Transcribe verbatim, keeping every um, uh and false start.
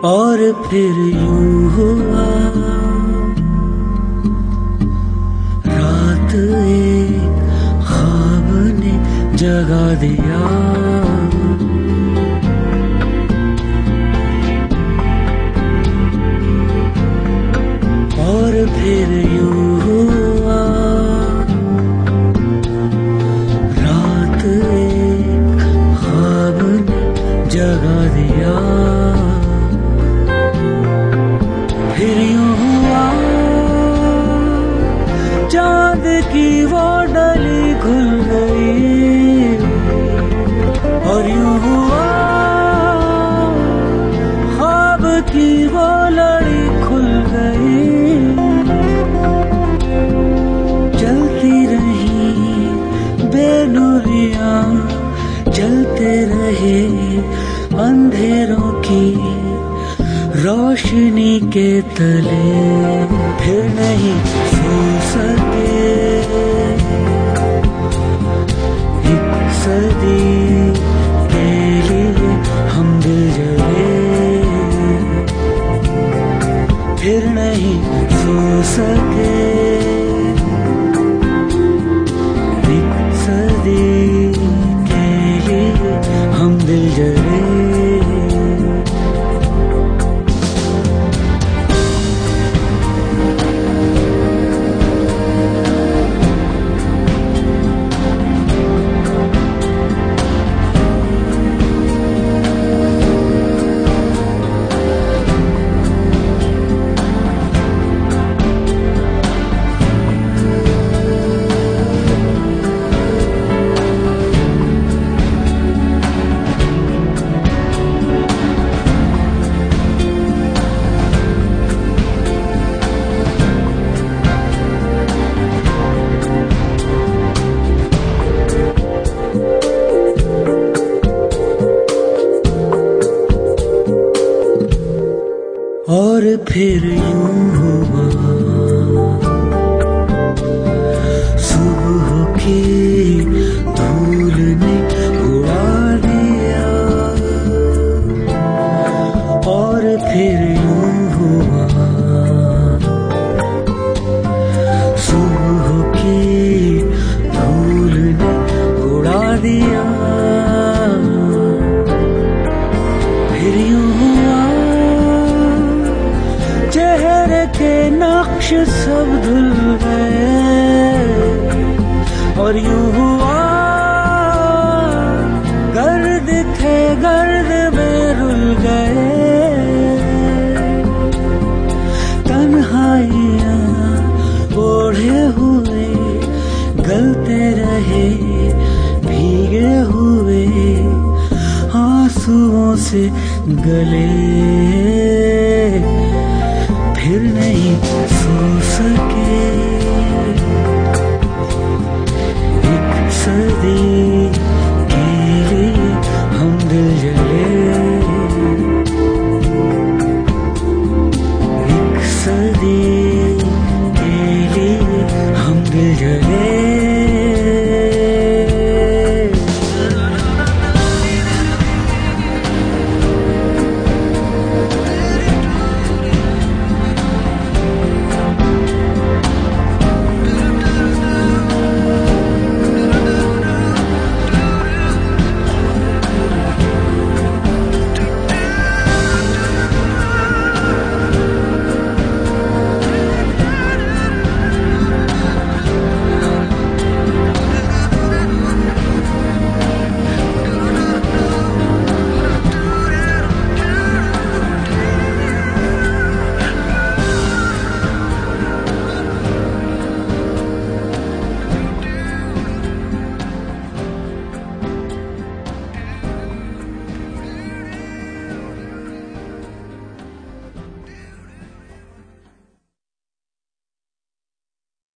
और फिर यूं हुआ रात एक ख्वाब ने जगा दिया। और फिर यूं हुआ रात एक ख्वाब ने जगा दिया। फिर यूं हुआ चांद की वो डली खुल गई। और यूं हुआ ख्वाब की वो लड़ी खुल गई। चलती रही बेनूरियां, जलते रहे अंधेरों की रोशनी के तले। फिर नहीं सो सके एक सदी के लिए हम दिल जले। फिर नहीं सो सके एक सदी के लिए हम दिल जले। और फिर यूं हुआ सुबह की धूल ने उड़ा दिया। और फिर यूं हुआ सुबह की धूल ने उड़ा दिया। फिर यूं हुआ चेहरे के नक्श सब धुल गए। और यूं हुआ गर्द थे गर्द में रुल गए। तन्हाइयां ओढ़े हुए गलते रहे भीगे हुए आंसुओं से गले। फिर नहीं